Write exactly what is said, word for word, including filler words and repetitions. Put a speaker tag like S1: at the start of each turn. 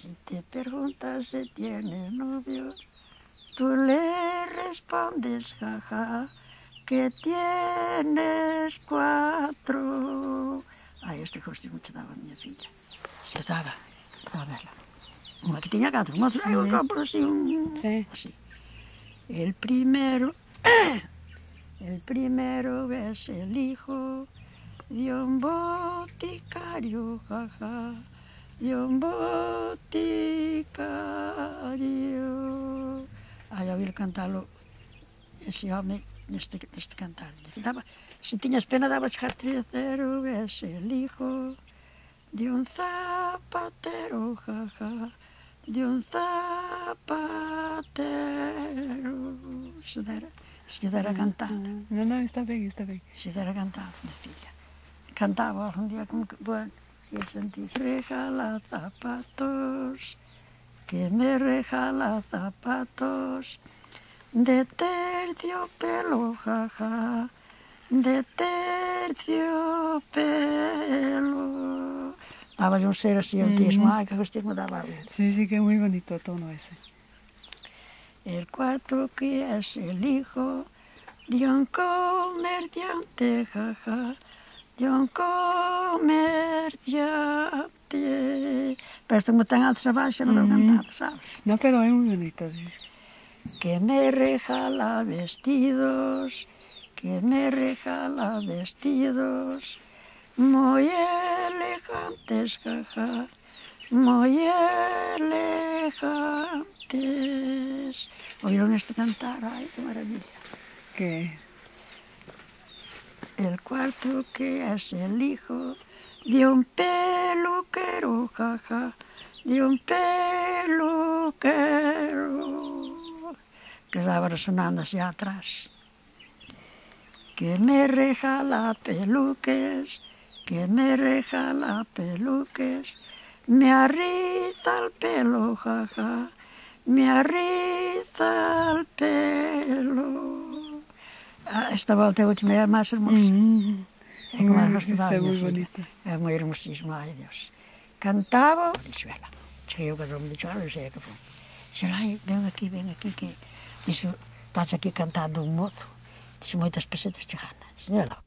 S1: Si te preguntas si tiene novio, tú le respondes, jaja, que tienes cuatro. Ai, este costume te daba a miña filla. Se daba, daba ela. Unha que tiña catro mozos, ai, eu compro así un...
S2: Sí.
S1: Así. El primero, el primero es el hijo de un boticario, jaja, de un boticario. Ai, a oír cantalo ese home neste, neste cantar. Daba, se tiñas pena, daba chegar tercero, es el hijo de un zapatero, jaja, de un zapatero. Se dera, se dera cantando.
S2: Non, non, está ben, está ben.
S1: Se dera cantando, minha filha. Cantaba un día como que, bueno, yo sentí, regala zapatos, que me regala zapatos, de terciopelo, jaja, de terciopelo. Daba un ser así autismo, mm. Ay, que autismo daba a ver.
S2: Sí, sí, que es muy bonito el tono ese.
S1: El cuarto que es el hijo de un comerciante, jaja, de un comerciante. Pero esto como tan alto abaixo non mm. cantado, sabes?
S2: No, pero es muy bonito. Sí.
S1: Que me regala vestidos, que me regala vestidos, muy elegantes, jaja, muy elegantes. Oíron este cantar, ay, qué maravilla.
S2: ¿Qué?
S1: El cuarto que es el hijo de un peluquero, jaja, de un peluquero. Que estaba resonando así atrás. Que me regala peluques, que me regala peluques, me arriza el pelo, jaja, me arriza el pelo. Ah, esta volta é a última, é a máis hermosa.
S2: Mm.
S1: É que máis gosto da
S2: Está
S1: miña
S2: moi
S1: filha.
S2: bonita.
S1: É moi hermosísimo, ai Deus. Cantaba, dixo ela, cheguei o cadrón, dixo, ah, non sei que foi. Dixo, ai, ven aquí, ven aquí, que... Dixo, estás aquí cantando un mozo. Dixo, moitas pesetas che gana. Dixo, ela,